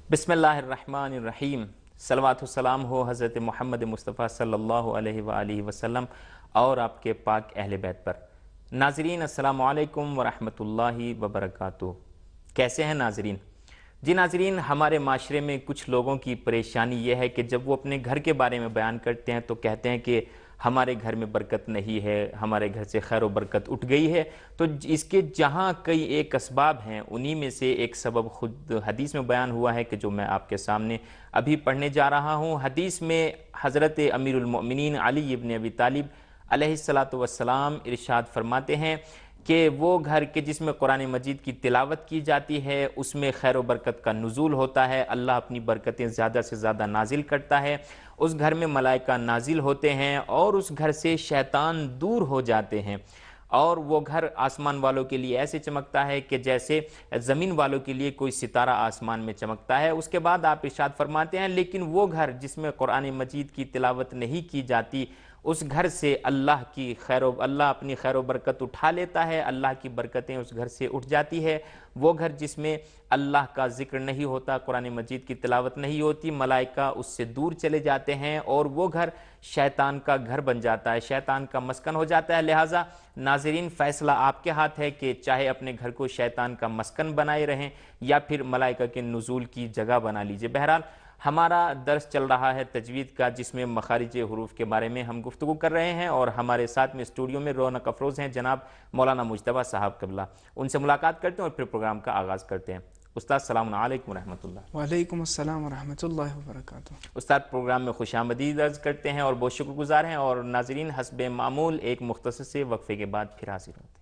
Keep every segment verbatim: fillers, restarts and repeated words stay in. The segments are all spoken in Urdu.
بسم اللہ الرحمن الرحیم، صلوات و سلام ہو حضرت محمد مصطفیٰ صلی اللہ علیہ وآلہ وسلم اور آپ کے پاک اہل بیت پر۔ ناظرین السلام علیکم ورحمۃ اللہ وبرکاتہ۔ کیسے ہیں ناظرین؟ جی ناظرین، ہمارے معاشرے میں کچھ لوگوں کی پریشانی یہ ہے کہ جب وہ اپنے گھر کے بارے میں بیان کرتے ہیں تو کہتے ہیں کہ ہمارے گھر میں برکت نہیں ہے، ہمارے گھر سے خیر و برکت اٹھ گئی ہے۔ تو اس کے جہاں کئی ایک اسباب ہیں، انہی میں سے ایک سبب خود حدیث میں بیان ہوا ہے کہ جو میں آپ کے سامنے ابھی پڑھنے جا رہا ہوں۔ حدیث میں حضرت امیر المؤمنین علی ابن ابی طالب علیہ الصلاۃ والسلام ارشاد فرماتے ہیں کہ وہ گھر کے جس میں قرآن مجید کی تلاوت کی جاتی ہے اس میں خیر و برکت کا نزول ہوتا ہے، اللہ اپنی برکتیں زیادہ سے زیادہ نازل کرتا ہے، اس گھر میں ملائکہ نازل ہوتے ہیں اور اس گھر سے شیطان دور ہو جاتے ہیں، اور وہ گھر آسمان والوں کے لیے ایسے چمکتا ہے کہ جیسے زمین والوں کے لیے کوئی ستارہ آسمان میں چمکتا ہے۔ اس کے بعد آپ ارشاد فرماتے ہیں لیکن وہ گھر جس میں قرآن مجید کی تلاوت نہیں کی جاتی، اس گھر سے اللہ کی خیر و اللہ اپنی خیر و برکت اٹھا لیتا ہے، اللہ کی برکتیں اس گھر سے اٹھ جاتی ہے۔ وہ گھر جس میں اللہ کا ذکر نہیں ہوتا، قرآن مجید کی تلاوت نہیں ہوتی، ملائکہ اس سے دور چلے جاتے ہیں، اور وہ گھر شیطان کا گھر بن جاتا ہے، شیطان کا مسکن ہو جاتا ہے۔ لہٰذا ناظرین، فیصلہ آپ کے ہاتھ ہے کہ چاہے اپنے گھر کو شیطان کا مسکن بنائے رہیں یا پھر ملائکہ کے نزول کی جگہ بنا لیجئے۔ بہرحال ہمارا درس چل رہا ہے تجوید کا، جس میں مخارج حروف کے بارے میں ہم گفتگو کر رہے ہیں، اور ہمارے ساتھ میں اسٹوڈیو میں رونق افروز ہیں جناب مولانا مجتبیٰ صاحب قبلہ۔ ان سے ملاقات کرتے ہیں اور پھر پروگرام کا آغاز کرتے ہیں۔ استاد السلام علیکم ورحمۃ اللہ۔ وعلیکم السلام ورحمۃ اللہ وبرکاتہ۔ استاد پروگرام میں خوش آمدید عرض کرتے ہیں اور بہت شکر گزار ہیں، اور ناظرین حسب معمول ایک مختصر سے وقفے کے بعد پھر حاضر ہوتے ہیں۔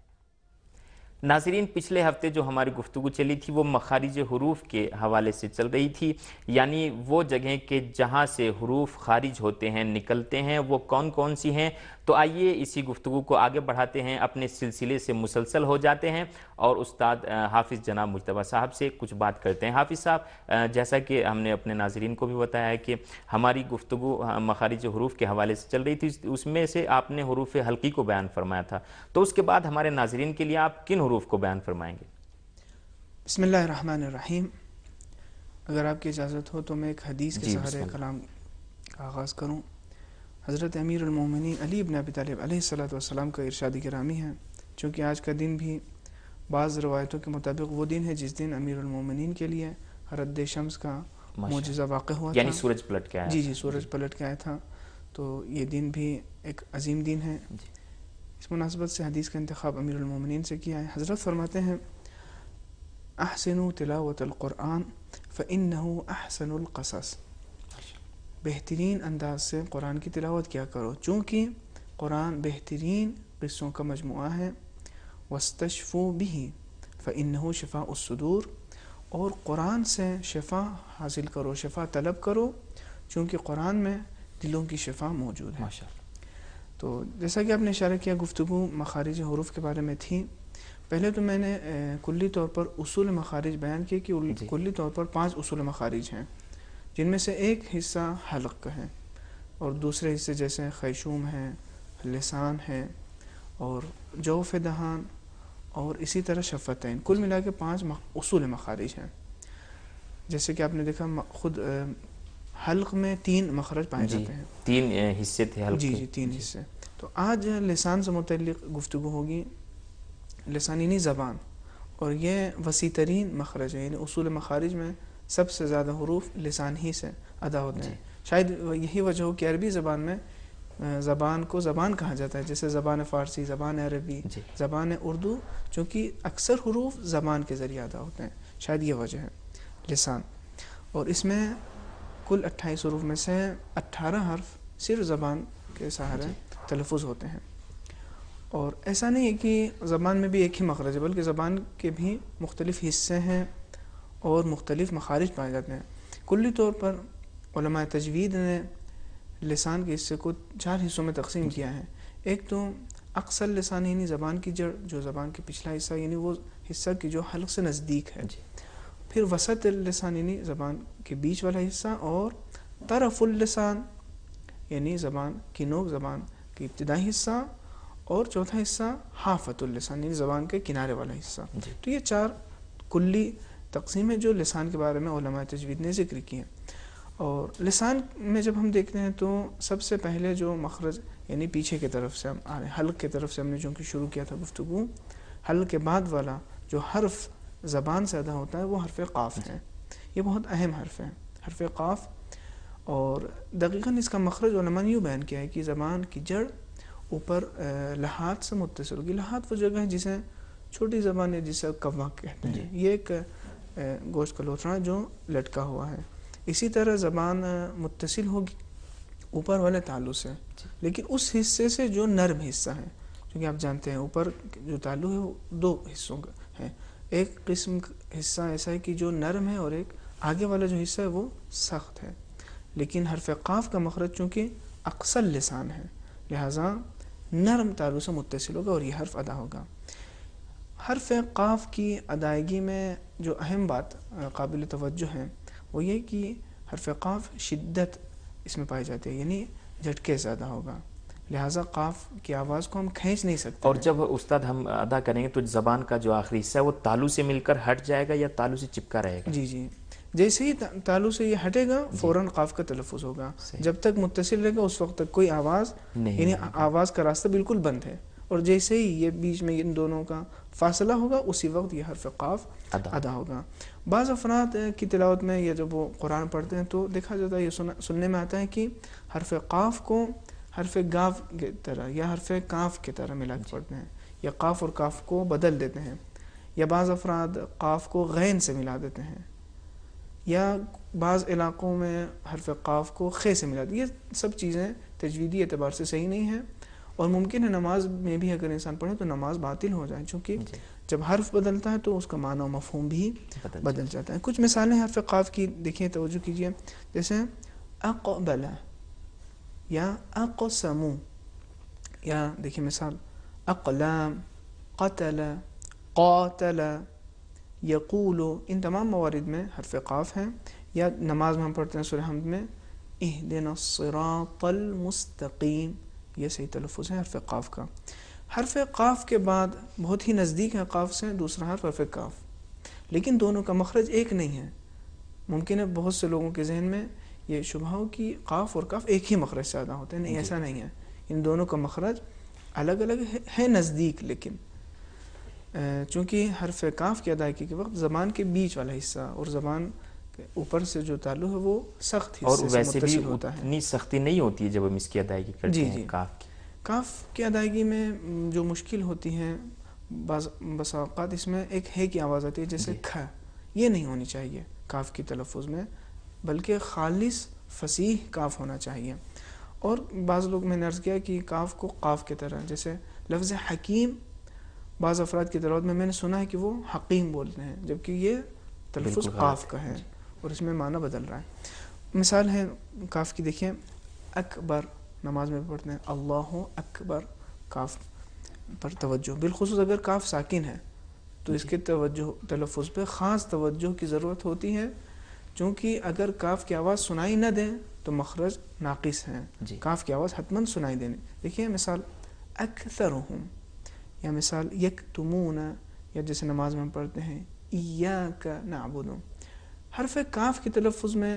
ناظرین، پچھلے ہفتے جو ہماری گفتگو چلی تھی وہ مخارج حروف کے حوالے سے چل رہی تھی، یعنی وہ جگہیں کہ جہاں سے حروف خارج ہوتے ہیں، نکلتے ہیں، وہ کون کون سی ہیں۔ تو آئیے اسی گفتگو کو آگے بڑھاتے ہیں، اپنے سلسلے سے مسلسل ہو جاتے ہیں اور استاد حافظ جناب مجتبیٰ صاحب سے کچھ بات کرتے ہیں۔ حافظ صاحب، جیسا کہ ہم نے اپنے ناظرین کو بھی بتایا ہے کہ ہماری گفتگو مخارج حروف کے حوالے سے چل رہی تھی، اس میں سے آپ نے حروف حلقی کو بیان فرمایا تھا، تو اس کے بعد ہمارے ناظرین کے لیے آپ کن حروف کو بیان فرمائیں گے؟ بسم اللہ الرحمن الرحیم۔ اگر آپ کی اجازت ہو تو میں ایک حدیث کے سہارے کلام کا آغاز کروں۔ حضرت امیر المومنین علی ابن ابی طالب علیہ الصلاۃ والسلام کا ارشاد گرامی ہے، چونکہ آج کا دن بھی بعض روایتوں کے مطابق وہ دن ہے جس دن امیر المومنین کے لیے رد شمس کا معجزہ واقع ہوا تھا، یعنی سورج پلٹ کے آیا جی جی سورج پلٹ کے آیا تھا، تو یہ دن بھی ایک عظیم دن ہے۔ اس مناسبت سے حدیث کا انتخاب امیر المومنین سے کیا ہے۔ حضرت فرماتے ہیں احسنوا تلاوت القرآن فإنه احسن القصص، بہترین انداز سے قرآن کی تلاوت کیا کرو چونکہ قرآن بہترین قصوں کا مجموعہ ہے۔ واستشفوا به فإنه شفاء الصدور، اور قرآن سے شفا حاصل کرو، شفا طلب کرو، چونکہ قرآن میں دلوں کی شفا موجود ہے۔ تو جیسا کہ آپ نے اشارہ کیا، گفتگو مخارج حروف کے بارے میں تھی۔ پہلے تو میں نے کلی طور پر اصول مخارج بیان کیے کہ کلی طور پر پانچ اصول مخارج ہیں، جن میں سے ایک حصہ حلق کا ہے، اور دوسرے حصے جیسے خیشوم ہے، لسان ہے، اور جوف دہان، اور اسی طرح شفتین، کل ملا کے پانچ اصول مخارج ہیں۔ جیسے کہ آپ نے دیکھا خود حلق میں تین مخرج پائے جی جاتے ہیں، تین حصے تھے حلق جی کے۔ جی تین حصے۔ تو آج لسان سے متعلق گفتگو ہوگی، لسان یعنی زبان، اور یہ وسیع ترین مخرج ہے، یعنی اصول مخارج میں سب سے زیادہ حروف لسان ہی سے ادا ہوتے ہیں۔ شاید یہی وجہ ہو کہ عربی زبان میں زبان کو زبان کہا جاتا ہے، جیسے زبان فارسی، زبان عربی، زبان اردو، چونکہ اکثر حروف زبان کے ذریعے ادا ہوتے ہیں، شاید یہ وجہ ہے لسان۔ اور اس میں کل اٹھائیس حروف میں سے اٹھارہ حرف صرف زبان کے سہارے تلفظ ہوتے ہیں۔ اور ایسا نہیں ہے کہ زبان میں بھی ایک ہی مخرج ہے، بلکہ زبان کے بھی مختلف حصے ہیں اور مختلف مخارج پائے جاتے ہیں۔ کلی طور پر علماء تجوید نے لسان کے حصے کو چار حصوں میں تقسیم کیا ہے۔ ایک تو اقصى اللسان یعنی زبان کی جڑ، جو زبان کے پچھلا حصہ، یعنی وہ حصہ کی جو حلق سے نزدیک ہے۔ پھر وسط اللسان یعنی زبان کے بیچ والا حصہ، اور طرف اللسان یعنی زبان کی نوک، زبان کی ابتدائی حصہ، اور چوتھا حصہ حافت اللسان یعنی زبان کے کنارے والا حصہ۔ تو یہ چار کلی تقسیمیں جو لسان کے بارے میں علماء تجوید نے ذکر کی ہیں. اور لسان میں جب ہم دیکھتے ہیں تو سب سے پہلے جو مخرج یعنی پیچھے کی طرف سے ہم آ رہے ہیں، حلق کی طرف سے ہم نے چونکہ شروع کیا تھا گفتگو، حلق کے بعد والا جو حرف زبان سے ادا ہوتا ہے وہ حرف قاف ہے. یہ بہت اہم حرف ہے، حرف قاف. اور دقیقاً اس کا مخرج علماء نے یوں بیان کیا ہے کہ زبان کی جڑ اوپر لحات سے متصل ہوگی. لحات وہ جگہ ہے جسے چھوٹی زبان ہے جسے قواق کہتے ہیں. یہ ایک گوشت کا لوتھڑا جو لٹکا ہوا ہے. اسی طرح زبان متصل ہوگی اوپر والے تالو سے، لیکن اس حصے سے جو نرم حصہ ہے، کیونکہ آپ جانتے ہیں اوپر جو تالو ہے وہ دو حصوں کا ہے. ایک قسم حصہ ایسا ہے کہ جو نرم ہے اور ایک آگے والا جو حصہ ہے وہ سخت ہے. لیکن حرف قاف کا مخرج چونکہ اقصل لسان ہے لہٰذا نرم تالو سے متصل ہوگا اور یہ حرف ادا ہوگا. حرف قاف کی ادائیگی میں جو اہم بات قابل توجہ ہے وہ یہ کہ حرف قاف شدت اس میں پائی جاتی ہے، یعنی جھٹکے سے ادا ہوگا، لہٰذا قاف کی آواز کو ہم کھینچ نہیں سکتے. اور جب استاد ہم ادا کریں گے تو زبان کا جو آخری حصہ ہے وہ تالو سے مل کر ہٹ جائے گا یا تالو سے چپکا رہے گا؟ جی جی جیسے ہی تالو سے یہ ہٹے گا فوراً قاف کا تلفظ ہوگا. جب تک متصل رہے گا اس وقت تک کوئی آواز نہیں، یعنی آواز کا راستہ بالکل بند ہے. اور جیسے ہی یہ بیچ میں ان دونوں کا فاصلہ ہوگا اسی وقت یہ حرف قاف ادا ہوگا. بعض افراد کی تلاوت میں یا جب وہ قرآن پڑھتے ہیں تو دیکھا جاتا ہے، یہ سننے میں آتا ہے کہ حرف قاف کو حرف گاف کی طرح یا حرف کاف کی طرح ملا کے پڑھتے ہیں، یا قاف اور کاف کو بدل دیتے ہیں، یا بعض افراد قاف کو غین سے ملا دیتے ہیں، یا بعض علاقوں میں حرف قاف کو خے سے ملا دیتے ہیں. یہ سب چیزیں تجویدی اعتبار سے صحیح نہیں ہیں اور ممکن ہے نماز میں بھی اگر انسان پڑھے تو نماز باطل ہو جائے، چونکہ جب حرف بدلتا ہے تو اس کا معنی و مفہوم بھی بدل جاتا ہے. کچھ مثالیں حرف قاف کی دیکھیں، توجہ کیجئے، جیسے اقبل یا اقسم، یا دیکھیں مثال اقلام، قتل، قاتل، یقول. ان تمام موارد میں حرف قاف ہیں. یا نماز میں ہم پڑھتے ہیں سورہ حمد میں اہدنا الصراط المستقیم، یہ صحیح تلفظ ہے حرف قاف کا. حرف قاف کے بعد بہت ہی نزدیک ہے قاف سے دوسرا حرف حرف کاف، لیکن دونوں کا مخرج ایک نہیں ہے. ممکن ہے بہت سے لوگوں کے ذہن میں یہ شبہ ہو کہ قاف اور کاف ایک ہی مخرج سے ادا ہوتے ہیں. نہیں، ایسا نہیں ہے. ان دونوں کا مخرج الگ الگ ہے، نزدیک، لیکن چونکہ حرف کاف کی ادائیگی کے وقت زبان کے بیچ والا حصہ اور زبان اوپر سے جو تالو ہے وہ سخت حصے سے متصل ہوتا ہے. اور ویسے بھی اتنی سختی نہیں ہوتی ہے جب ہم اس کی ادائیگی کرتے ہیں کاف کی. کاف کی ادائیگی میں جو مشکل ہوتی ہے بعض بسا اوقات اس میں ایک ہے کی آواز آتی ہے جیسے کھ، یہ نہیں ہونی چاہیے کاف کی تلفظ میں، بلکہ خالص فصیح کاف ہونا چاہیے. اور بعض لوگ میں نے عرض کیا کہ کاف کو قاف کی طرح، جیسے لفظ حکیم بعض افراد کی تلاوت میں میں نے سنا ہے کہ وہ حقیم بولتے ہیں جبکہ یہ تلفظ قاف کا ہے اور اس میں معنی بدل رہا ہے. مثال ہے کاف کی، دیکھیں اکبر، نماز میں پڑھتے ہیں اللہ اکبر، کاف پر توجہ، بالخصوص اگر کاف ساکن ہے تو اس کے توجہ تلفظ پہ خاص توجہ کی ضرورت ہوتی ہے، چونکہ اگر کاف کی آواز سنائی نہ دیں تو مخرج ناقص ہیں. کاف کی آواز حتماً سنائی دینی. دیکھیں مثال اکثرہم، یا مثال یکتمون، یا جیسے نماز میں ہم پڑھتے ہیں ایاک نعبد. حرف کاف کی تلفظ میں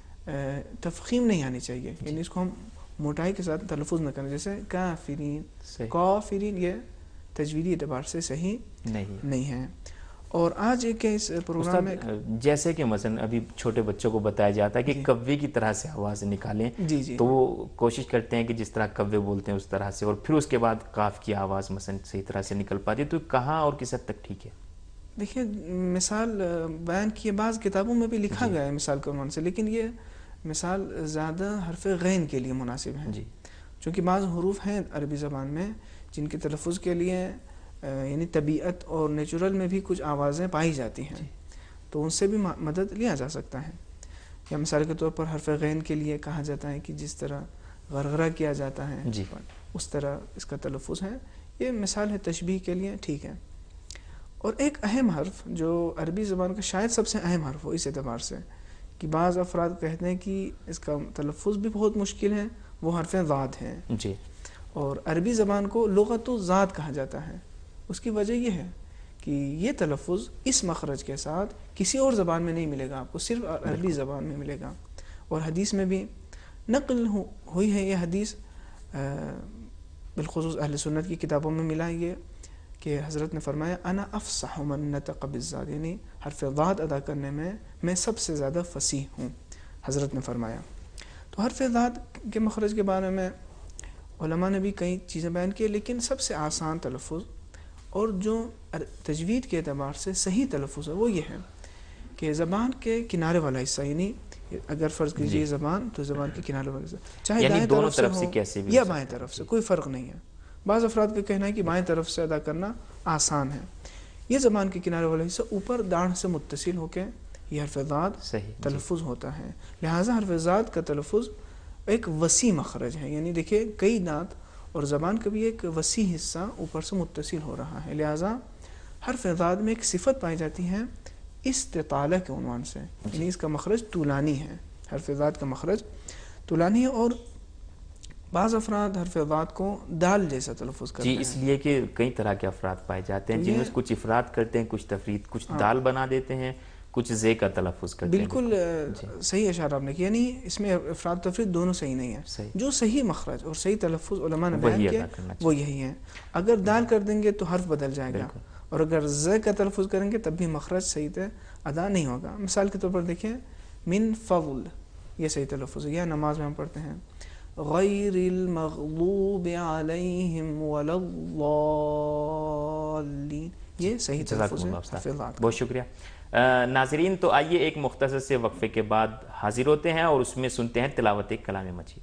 تفخیم نہیں آنی چاہیے، یعنی اس کو ہم موٹائی کے ساتھ تلفظ نہ کریں، جیسے کافرین، کافرین، یہ تجویدی اعتبار سے صحیح نہیں ہے. اور آج ایک اس پروگرام میں جیسے کہ مثلا ابھی چھوٹے بچوں کو بتایا جاتا ہے کہ کوے کی طرح سے آواز نکالیں، جی جی تو وہ کوشش کرتے ہیں کہ جس طرح کوے بولتے ہیں اس طرح سے، اور پھر اس کے بعد کاف کی آواز مثلا صحیح طرح سے نکل پاتی ہے. تو کہاں اور کس حد تک ٹھیک ہے؟ دیکھیں مثال بیان کی بعض کتابوں میں بھی لکھا گیا ہے مثال کے عنوان سے، لیکن یہ مثال زیادہ حرف غین کے لیے مناسب ہے، جی، چونکہ بعض حروف ہیں عربی زبان میں جن کے تلفظ کے لیے یعنی طبیعت اور نیچرل میں بھی کچھ آوازیں پائی جاتی ہیں، تو ان سے بھی مدد لیا جا سکتا ہے. یا مثال کے طور پر حرف غین کے لیے کہا جاتا ہے کہ جس طرح غرغرہ کیا جاتا ہے جی، اس طرح اس کا تلفظ ہے. یہ مثال ہے تشبیہ کے لیے، ٹھیک ہے. اور ایک اہم حرف جو عربی زبان کا شاید سب سے اہم حرف ہو اس اعتبار سے کہ بعض افراد کہتے ہیں کہ اس کا تلفظ بھی بہت مشکل ہے، وہ حرف ضاد ہیں. جی، اور عربی زبان کو لغت و ذات کہا جاتا ہے. اس کی وجہ یہ ہے کہ یہ تلفظ اس مخرج کے ساتھ کسی اور زبان میں نہیں ملے گا آپ کو، صرف عربی زبان میں ملے گا. اور حدیث میں بھی نقل ہوئی ہے یہ حدیث، بالخصوص اہل سنت کی کتابوں میں ملا یہ کہ حضرت نے فرمایا انا افصح من نطق بالذات، یعنی حرف ضاد ادا کرنے میں میں سب سے زیادہ فصیح ہوں، حضرت نے فرمایا. تو حرف ضاد کے مخرج کے بارے میں علماء نے بھی کئی چیزیں بیان کی، لیکن سب سے آسان تلفظ اور جو تجوید کے اعتبار سے صحیح تلفظ ہے وہ یہ ہے کہ زبان کے کنارے والا حصہ، یعنی اگر فرض کیجئے زبان تو زبان کے کنارے والا حصہ چاہے یعنی دائیں دونوں طرف سے ہو یا بائیں طرف سے، کوئی فرق نہیں ہے. بعض افراد کا کہنا ہے کہ بائیں طرف سے ادا کرنا آسان ہے. یہ زبان کے کنارے والا حصہ اوپر داڑھ سے متصل ہو کے یہ حرف ضاد تلفظ ہوتا ہے. لہٰذا حرف ضاد کا تلفظ ایک وسیع مخرج ہے، یعنی دیکھیں کئی دانت اور زبان کا بھی ایک وسیع حصہ اوپر سے متصل ہو رہا ہے. لہٰذا حرف ضاد میں ایک صفت پائی جاتی ہے استطالہ کے عنوان سے، یعنی اس کا مخرج طولانی ہے. حرف ضاد کا مخرج طولانی ہے. اور بعض افراد حرف ضاد کو دال جیسا تلفظ کرتے جی ہیں. اس لیے کہ کئی طرح کے افراد پائے جاتے ہیں جن میں کچھ افراد کرتے ہیں، کچھ تفرید، کچھ دال بنا دیتے ہیں، کچھ زے کا تلفظ کرتے ہیں. بالکل صحیح اشارہ آپ نے کیا، یعنی اس میں افراد تفرید دونوں صحیح نہیں ہے. جو صحیح مخرج اور صحیح تلفظ علماء نے بیان کیا وہ یہی ہے. اگر دال کر دیں گے تو حرف بدل جائے گا، اور اگر ز کا تلفظ کریں گے تب بھی مخرج صحیح سے ادا نہیں ہوگا. مثال کے طور پر دیکھیں من فضل، یہ صحیح تلفظ ہے. یا نماز میں ہم پڑھتے ہیں غیر المغضوب علیہم ولا الضالین، یہ صحیح تلفظ ہے. بہت شکریہ. ناظرین تو آئیے ایک مختصر سے وقفے کے بعد حاضر ہوتے ہیں اور اس میں سنتے ہیں تلاوت کلام مجید.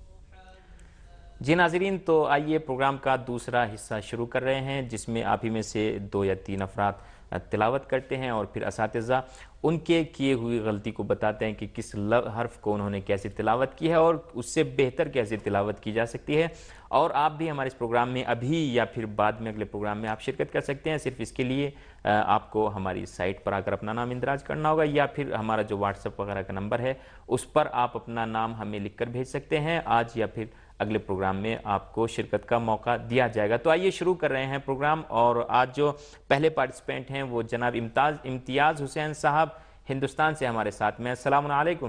جی ناظرین تو آئیے پروگرام کا دوسرا حصہ شروع کر رہے ہیں، جس میں آپ ہی میں سے دو یا تین افراد تلاوت کرتے ہیں اور پھر اساتذہ ان کے کیے ہوئی غلطی کو بتاتے ہیں کہ کس حرف کو انہوں نے کیسے تلاوت کی ہے اور اس سے بہتر کیسے تلاوت کی جا سکتی ہے. اور آپ بھی ہمارے اس پروگرام میں ابھی یا پھر بعد میں اگلے پروگرام میں آپ شرکت کر سکتے ہیں. صرف اس کے لیے آپ کو ہماری سائٹ پر آ کر اپنا نام اندراج کرنا ہوگا، یا پھر ہمارا جو واٹس ایپ وغیرہ کا نمبر ہے اس پر آپ اپنا نام ہمیں لکھ کر بھیج سکتے ہیں. آج یا پھر اگلے پروگرام میں آپ کو شرکت کا موقع دیا جائے گا. تو آئیے شروع کر رہے ہیں پروگرام. اور آج جو پہلے پارٹیسپینٹ ہیں وہ جناب امتیاز امتیاز حسین صاحب ہندوستان سے ہمارے ساتھ میں. السلام علیکم.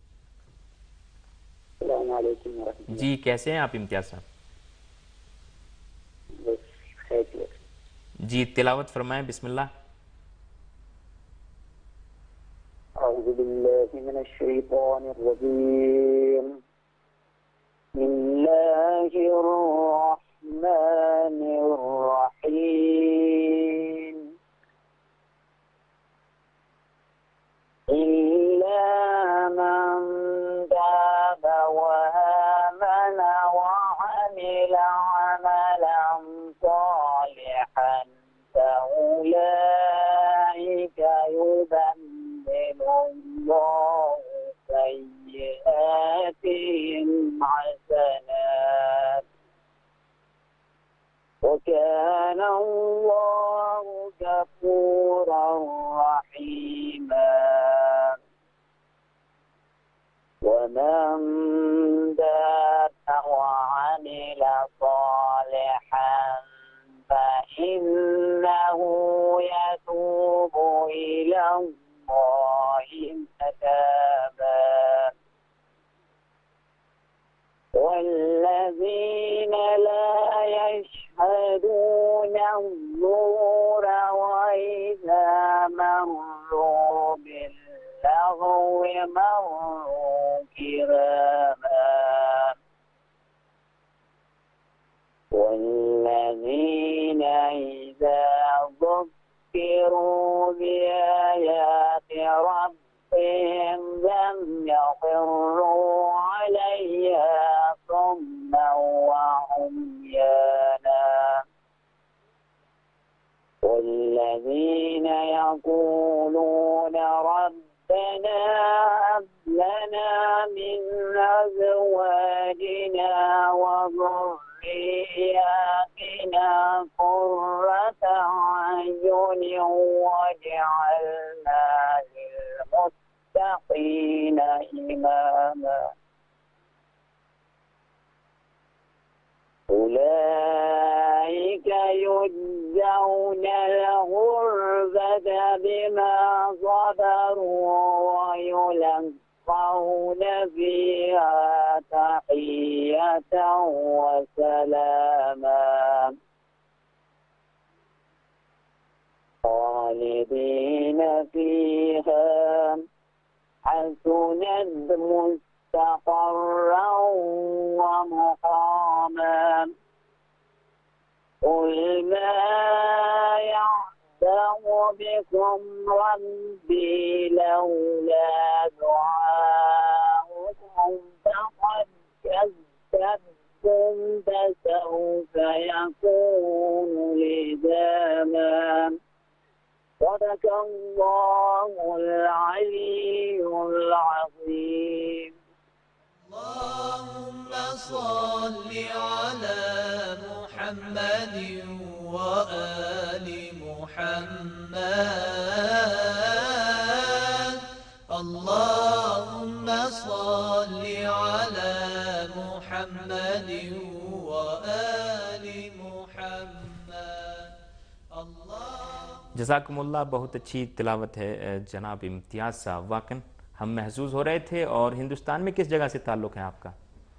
السلام علیکم. جی کیسے ہیں آپ امتیاز صاحب؟ جی تلاوت فرمائیں، بسم اللہ. اعوذ باللہ من الشیطان الرجیم، بسم اللہ الرحمن الرحیم. إلا من تاب وآمن وعمل عملا صالحا فأولئك يبدل الله سيئاتهم حسنات وكان الله غفورا رحيما. ومن تاب وعمل صالحا فإنه يتوب إلى الله متابا. والذين لا يشهدون الزور وإذا مروا باللغو مروا كراما. والذين إذا ذكروا بآيات ربهم لم يخروا عليها صما وعميانا. والذين يقولون ربنا هب لنا من أزواجنا وذرياتنا قرة أعين واجعلنا للمتقين إماما. أولئك يجزون الغرفة بما صبروا ويلقون فيها تحية وسلاما خالدين فيها حسنت مستقرا ومقاما قل ما يعبأ بكم ربي لولا دعاؤكم فقد كذبتم فسوف يكون لزاما صدق الله العلي العظيم. اللهم صل على محمد وآل محمد. اللهم صل على محمد وآل محمد. جزاکمullah، بہت اچھی تلاوت ہے جناب امتیاز صاحب، واقعاً ہم محظوظ ہو رہے تھے. اور ہندوستان میں کس جگہ سے تعلق ہے آپ کا؟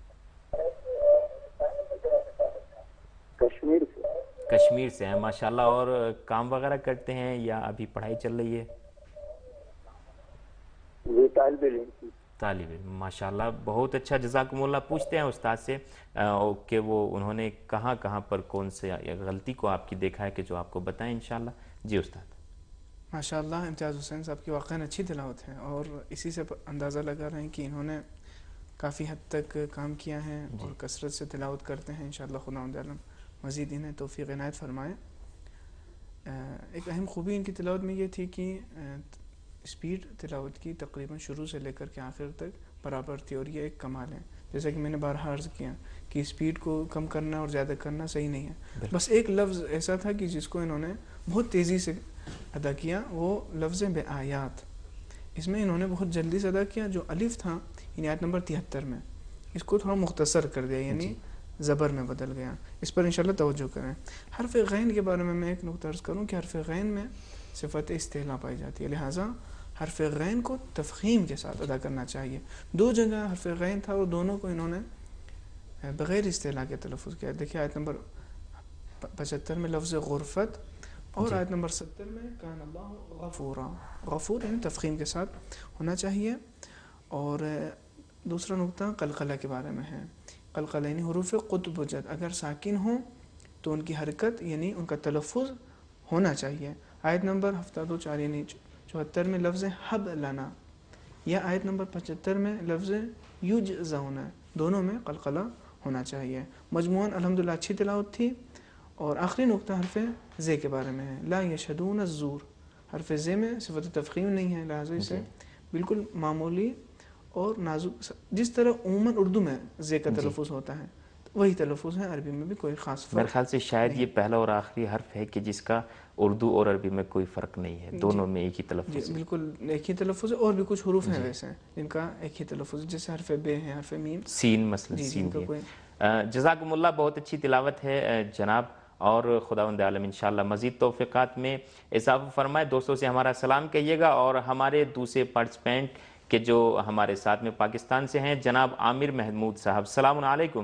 کشمیر سے. کشمیر سے ہیں ماشاءاللہ. اور کام وغیرہ کرتے ہیں یا ابھی پڑھائی چل رہی ہے؟ یہ طالب علم. طالب علم، ماشاءاللہ بہت اچھا. جزاکمullah. پوچھتے ہیں استاد سے کہ وہ انہوں نے کہاں کہاں پر کون سے غلطی کو آپ کی دیکھا ہے کہ جو آپ کو بتائیں انشاءاللہ. جی استاد. ماشاءاللہ امتیاز حسین صاحب کی واقعاً اچھی تلاوت ہے، اور اسی سے اندازہ لگا رہے ہیں کہ انہوں نے کافی حد تک کام کیا ہے اور کثرت سے تلاوت کرتے ہیں. انشاءاللہ خداوند عالم مزید انہیں توفیق عنایت فرمائے. ایک اہم خوبی ان کی تلاوت میں یہ تھی کہ اسپیڈ تلاوت کی تقریباً شروع سے لے کر کے آخر تک برابر تھی، اور یہ ایک کمال ہے. جیسا کہ میں نے بارہا عرض کیا کہ اسپیڈ کو کم کرنا اور زیادہ کرنا صحیح نہیں ہے. بس ایک لفظ ایسا تھا کہ جس کو انہوں نے بہت تیزی سے ادا کیا، وہ لفظ بے آیات. اس میں انہوں نے بہت جلدی سے ادا کیا. جو الف تھا یعنی آیت نمبر تہتر میں، اس کو تھوڑا مختصر کر دیا، یعنی زبر میں بدل گیا. اس پر انشاءاللہ توجہ کریں. حرف غین کے بارے میں میں ایک نقطہ عرض کروں کہ حرف غین میں صفت استعلا پائی جاتی ہے، لہٰذا حرف غین کو تفخیم کے ساتھ ادا کرنا چاہیے. دو جگہ حرف غین تھا اور دونوں کو انہوں نے بغیر استعلا کے تلفظ کیا. دیکھیے آیت نمبر پچہتر میں لفظ غرفت، اور آیت نمبر ستر میں کان اللہ غفورا. غفور یعنی تفخیم کے ساتھ ہونا چاہیے. اور دوسرا نقطہ قلقلہ کے بارے میں ہے. قلقلہ یعنی حروف قطب و جد اگر ساکن ہوں تو ان کی حرکت یعنی ان کا تلفظ ہونا چاہیے. آیت نمبر ہفتہ دو چار یعنی چوہتر میں لفظ حب لنا، یا آیت نمبر پچہتر میں لفظ یجزون، دونوں میں قلقلہ ہونا چاہیے. مجموعاً الحمدللہ اچھی تلاوت تھی. اور آخری نقطہ حرف زے کے بارے میں ہے. لا یشہدون الزور، حرف زے میں صفت تفخیم نہیں ہے، لہٰذا اسے بالکل معمولی اور نازک، جس طرح عموماً اردو میں زے کا تلفظ ہوتا ہے وہی تلفظ ہے. عربی میں بھی کوئی خاص فرق میرے خیال سے شاید یہ پہلا اور آخری حرف ہے کہ جس کا اردو اور عربی میں کوئی فرق نہیں ہے، دونوں میں ایک ہی تلفظ ہے. بالکل ایک ہی تلفظ ہے. اور بھی کچھ حروف ہیں ویسے جن کا ایک ہی تلفظ ہے، جیسے حرف بے ہے، حرف میم، سین مثلا سین ہے. جزاکم اللہ، بہت اچھی تلاوت ہے جناب. اور خداوند عالم انشاءاللہ مزید توفیقات میں اضافہ فرمائے. دوستوں سے ہمارا سلام کہیے گا. اور ہمارے دوسرے پارٹیسپینٹ کہ جو ہمارے ساتھ میں پاکستان سے ہیں، جناب عامر محمود صاحب، السلام علیکم.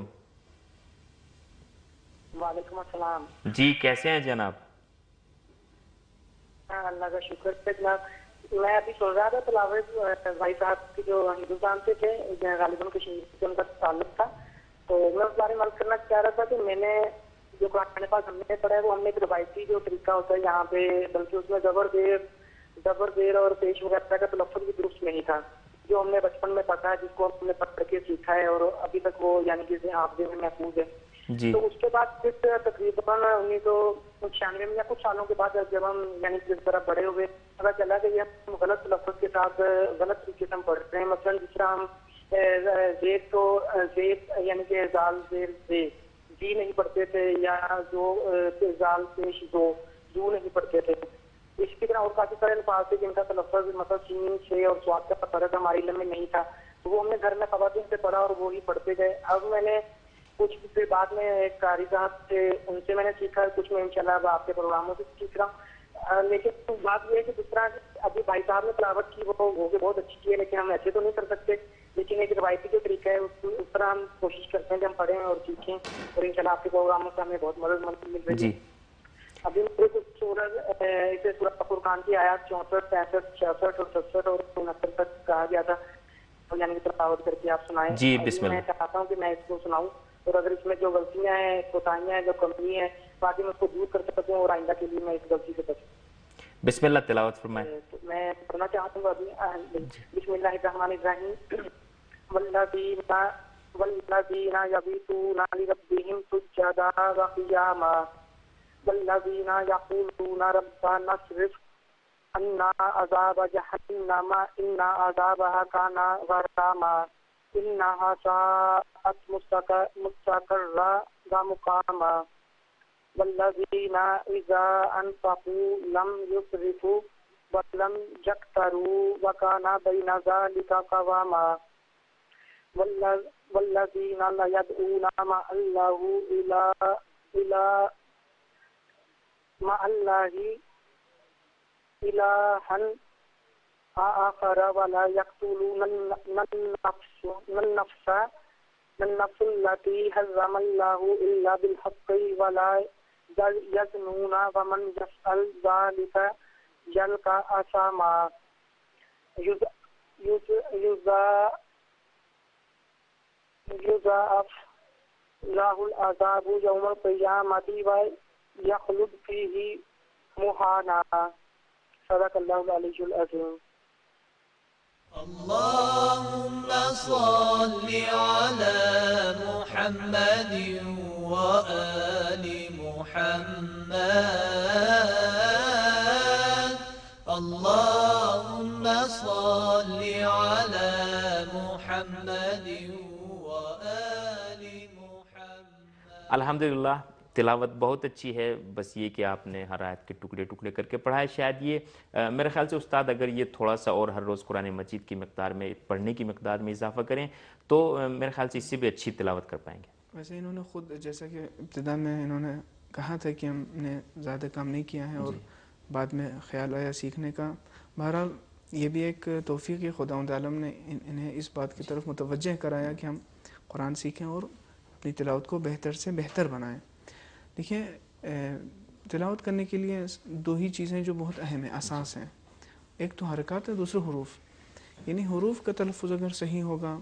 وعلیکم السلام. جی کیسے ہیں جناب؟ اللہ کا شکر ہے جناب. میں ابھی سن رہا تھا تلاوت بھائی صاحب کی جو ہندوستان سے تھے، غالباً کشمیر سے ان کا تعلق تھا، تو میں اس بارے میں عرض کرنا چاہ رہا تھا کہ میں نے جو قرآن پاک ہم نے پڑھا ہے وہ ہم نے ایک روایتی جو طریقہ ہوتا ہے یہاں پہ، بلکہ اس میں زبر زیر زبر زیر اور پیش وغیرہ کا تلفظ بھی درست نہیں تھا، جو ہم نے بچپن میں پڑھا ہے، جس کو ہم نے پڑھ کے سیکھا ہے اور ابھی تک وہ یعنی کہ حافظے میں محفوظ ہے. جی. تو اس کے بعد پھر تقریباً انیس سو چھیانوے میں یا کچھ سالوں کے بعد جب ہم یعنی جس طرح بڑے ہوئے پتا چلا کہ یہ ہم غلط تلفظ کے ساتھ غلط طریقے سے ہم پڑھ رہے ہیں. مثلاً جس طرح ہم زید تو زید یعنی کہ زال زیر زے جی نہیں پڑھتے تھے، یا جو زال پیش دو دو نہیں پڑھتے تھے. اس کی طرح اور کافی سارے الفاظ تھے جن کا تلفظ مثلا سین سے اور سواد کا فرق ہمارے علم میں نہیں تھا، تو وہ ہم نے گھر میں خواتین سے پڑھا اور وہی پڑھتے گئے. اب میں نے کچھ پھر بعد میں ایک قاری صاحب سے ان سے میں نے سیکھا، کچھ میں انشاءاللہ اب آپ کے پروگراموں سے سیکھ رہا ہوں. لیکن بات یہ ہے کہ جس طرح ابھی بھائی صاحب نے تلاوت کی وہ ہو کے بہت اچھی کی ہے، لیکن ہم ایسے تو نہیں کر سکتے، لیکن ایک روایتی جو طریقہ ہے اس اس طرح ہم کوشش کرتے ہیں کہ ہم پڑھیں اور سیکھیں، اور ان شاء اللہ آپ کے پروگراموں سے ہمیں بہت مدد مل رہی ہے. جی ابھی مجھے کچھ سورج اسے سورہ فرقان کی آیات چونسٹھ پینسٹھ چھیاسٹھ اور ستسٹھ اور انہتر تک کہا گیا تھا، یعنی کہ تلاوت کر کے آپ سنائیں. جی بسم میں اللہ. چاہتا ہوں کہ میں اس کو سناؤں، اور اگر اس میں جو غلطیاں ہیں، کوتاہیاں ہیں، جو کمی ہے، تاکہ میں اس کو دور کر سکوں اور آئندہ کے لیے میں اس غلطی سے بچوں. بسم اللہ تلاوت فرمائیں. تو میں پڑھنا چاہتا ہوں ابھی. بسم اللہ الرحمن الرحیم. والذین والذین یبیتون لربہم سجدا وقیاما والذین یقولون ربنا اصرف عنا عذاب جہنم ان عذابها کان غراما انہا ساءت مستقرا ومقاما والذین اذا انفقوا لم یسرفوا ولم یقتروا وکان بین ذلک قواما والذین لا يدعون مع اللہ الہ مع اللہ الہا آخر ولا يقتلون النفس النفس النفس التي حرم الله إلا بالحق ولا يزنون ومن يفعل ذلك يلقى أثاما يضاعف له العذاب يوم القيامة ويخلد فيه مهانا. صدق الله العلي العظيم. اللهم صل على محمد وآل محمد. اللهم صل على محمد وآل محمد. الحمدللہ تلاوت بہت اچھی ہے، بس یہ کہ آپ نے ہر آیت کے ٹکڑے ٹکڑے کر کے پڑھا ہے. شاید یہ میرے خیال سے استاد اگر یہ تھوڑا سا اور ہر روز قرآن مجید کی مقدار میں پڑھنے کی مقدار میں اضافہ کریں تو میرے خیال سے اس سے بھی اچھی تلاوت کر پائیں گے. ویسے انہوں نے خود جیسا کہ ابتدا میں انہوں نے کہا تھا کہ ہم نے زیادہ کام نہیں کیا ہے اور بعد میں خیال آیا سیکھنے کا. بہرحال یہ بھی ایک توفیق ہے، خداوند عالم نے انہیں اس بات کی طرف متوجہ کرایا کہ ہم قرآن سیکھیں اور اپنی تلاوت کو بہتر سے بہتر بنائیں. دیکھیں تلاوت کرنے کے لیے دو ہی چیزیں جو بہت اہم ہیں، اساس ہیں. ایک تو حرکات ہے، دوسرے حروف. یعنی حروف کا تلفظ اگر صحیح ہوگا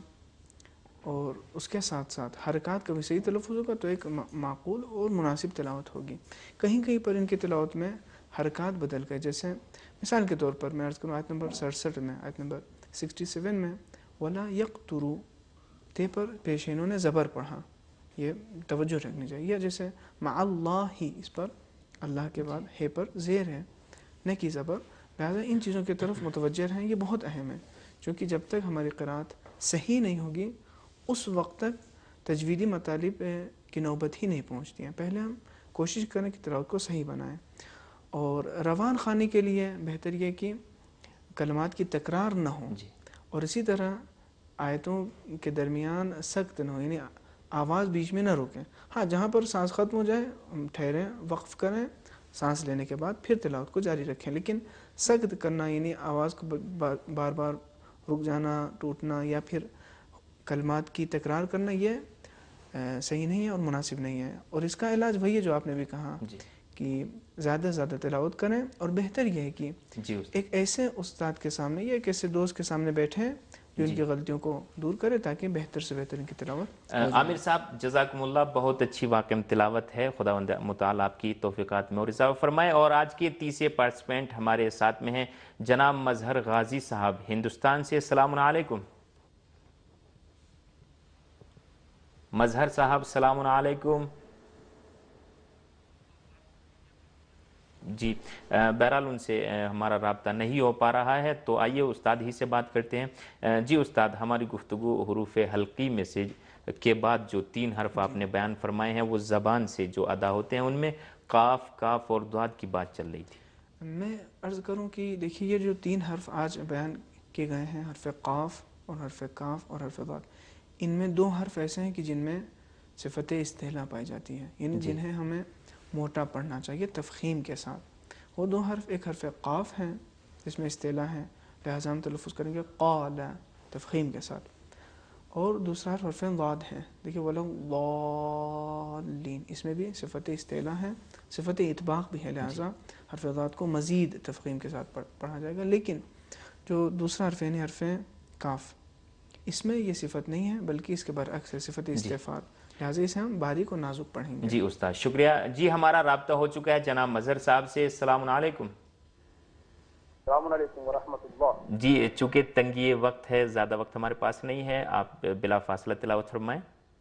اور اس کے ساتھ ساتھ حرکات کا بھی صحیح تلفظ ہوگا تو ایک معقول اور مناسب تلاوت ہوگی. کہیں کہیں پر ان کی تلاوت میں حرکات بدل گئے، جیسے مثال کے طور پر میں عرض کروں آیت نمبر سڑسٹھ میں، آیت نمبر سکسٹی سیون میں وَلَا يَقْتُرُوا تے پر پیش انہوں نے زبر پڑھا، یہ توجہ رکھنی چاہیے. یا جیسے مع اللہ ہی، اس پر اللہ کے بعد ہے پر زیر ہے، نہ کی زبر. لہذا ان چیزوں کی طرف متوجہ رہیں، یہ بہت اہم ہے، کیونکہ جب تک ہماری قرأت صحیح نہیں ہوگی اس وقت تک تجویدی مطالب کی نوبت ہی نہیں پہنچتی ہیں. پہلے ہم کوشش کریں کہ تلاوت کو صحیح بنائیں. اور روان خوانی کے لیے بہتر یہ کہ کلمات کی تکرار نہ ہو، اور اسی طرح آیتوں کے درمیان سخت نہ ہو، یعنی آواز بیچ میں نہ روکیں. ہاں جہاں پر سانس ختم ہو جائے ٹھہریں، وقف کریں، سانس لینے کے بعد پھر تلاوت کو جاری رکھیں. لیکن سخت کرنا یعنی آواز کو بار بار رک جانا، ٹوٹنا، یا پھر کلمات کی تکرار کرنا، یہ صحیح نہیں ہے اور مناسب نہیں ہے. اور اس کا علاج وہی ہے جو آپ نے بھی کہا کہ زیادہ سے زیادہ تلاوت کریں. اور بہتر یہ ہے کہ ایک ایسے استاد کے سامنے یا ایک ایسے دوست کے سامنے بیٹھیں جو ان کی غلطیوں کو دور کرے تاکہ بہتر سے بہتر ان کی تلاوت. عامر صاحب جزاکم اللہ، بہت اچھی واقعی تلاوت ہے. خداوند متعال آپ کی توفیقات میں اور اضافہ فرمائے. اور آج کے تیسرے پارٹیسپینٹ ہمارے ساتھ میں ہیں جناب مظہر غازی صاحب ہندوستان سے. السلام علیکم. مظہر صاحب السلام علیکم. جی بہرحال ان سے ہمارا رابطہ نہیں ہو پا رہا ہے، تو آئیے استاد ہی سے بات کرتے ہیں. جی استاد، ہماری گفتگو حروف حلقی میں سے کے بعد جو تین حرف آپ نے بیان فرمائے ہیں وہ زبان سے جو ادا ہوتے ہیں، ان میں قاف، کاف اور دعاد کی بات چل رہی تھی. میں عرض کروں کہ دیکھیے یہ جو تین حرف آج بیان کیے گئے ہیں، حرف قاف اور حرف کاف اور حرف دعاد، ان میں دو حرف ایسے ہیں کہ جن میں صفت استعلا پائی جاتی ہے، یعنی جنہیں ہمیں موٹا پڑھنا چاہیے تفخیم کے ساتھ. وہ دو حرف ایک حرف قاف ہیں جس میں استعلا ہے، لہٰذا ہم تلفظ کریں گے قال تفخیم کے ساتھ، اور دوسرا حرف حرف ضاد ہے، دیکھیے ولا ضالین، اس میں بھی صفت استعلا ہے، صفت اطباق بھی ہے، لہٰذا حرف ضاد کو مزید تفخیم کے ساتھ پڑھا جائے گا۔ لیکن جو دوسرا حرف یعنی حرف کاف، اس میں یہ صفت نہیں ہے بلکہ اس کے برعکس ہے، صفت استفعال، لہٰذا اسے ہم باریک اور نازک پڑھیں گے۔ جی استاد شکریہ۔ جی ہمارا رابطہ ہو چکا ہے جناب مظہر صاحب سے، السلام علیکم۔ السلام علیکم ورحمۃ اللہ۔ جی چونکہ تنگی وقت ہے، زیادہ وقت ہمارے پاس نہیں ہے، آپ بلا فاصلہ تلاوت فرمائیں۔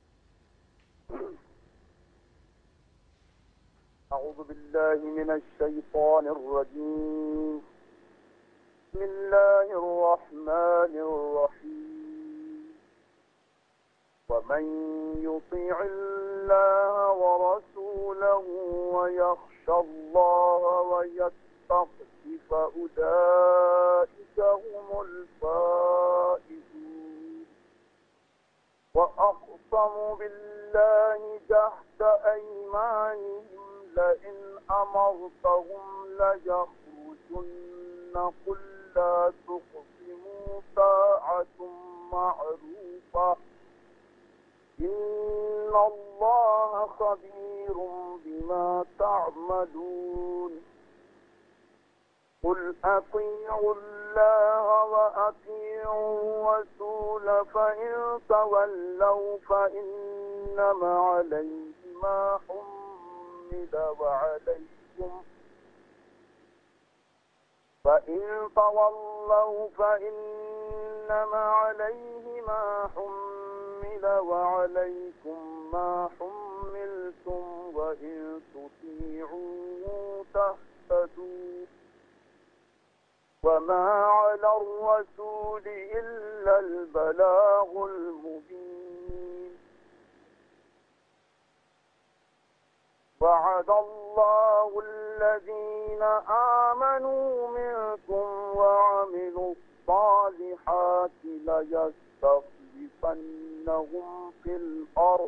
اعوذ باللہ من الشیطان الرجیم، بسم اللہ الرحمن الرحیم، ومن يطع اللہ ورسولہ ویخشى اللہ ویتقه فأولئك هم الفائزون، وأقسموا بالله جهد أيمانهم لئن أمرتهم ليخرجن، قل لا تقسموا طاعة معروفة إن الله خبير بما تعملون، قل أطيعوا الله وأطيعوا الرسول فإن تولوا فإنما عليه ما حمل وعليكم فإن تولوا فإنما عليه ما حمل وعليكم ما حملتم وإن تطيعوا تهتدوا، وما على الرسول إلا البلاغ المبين، وعد الله الذين آمنوا منكم وعملوا الصالحات ليستخلفنهم في الأرض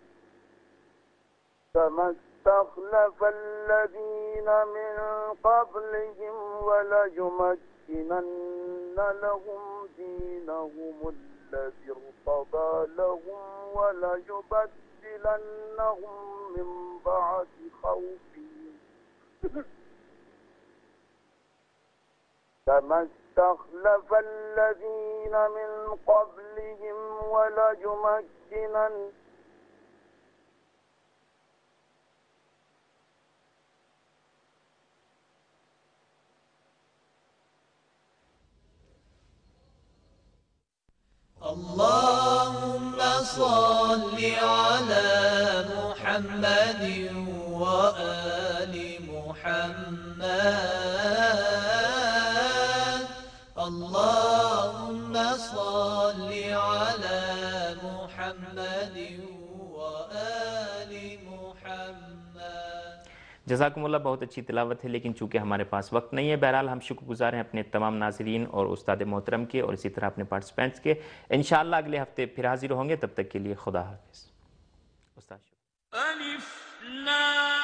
كما استخلف الذين من قبلهم وليمكنن لهم دينهم الذي ارتضى لهم وليبدلنهم من بعد خوفهم كما استخلف الذين من قبلهم وليمكنن اللهم صل على محمد وآل محمد، اللهم صل على محمد وآل محمد۔ جزاکم اللہ، بہت اچھی تلاوت ہے، لیکن چونکہ ہمارے پاس وقت نہیں ہے، بہرحال ہم شکر گزار ہیں اپنے تمام ناظرین اور استاد محترم کے اور اسی طرح اپنے پارٹیسپینٹس کے۔ انشاءاللہ اگلے ہفتے پھر حاضر ہوں گے، تب تک کے لیے خدا حافظ۔ استاد شکر۔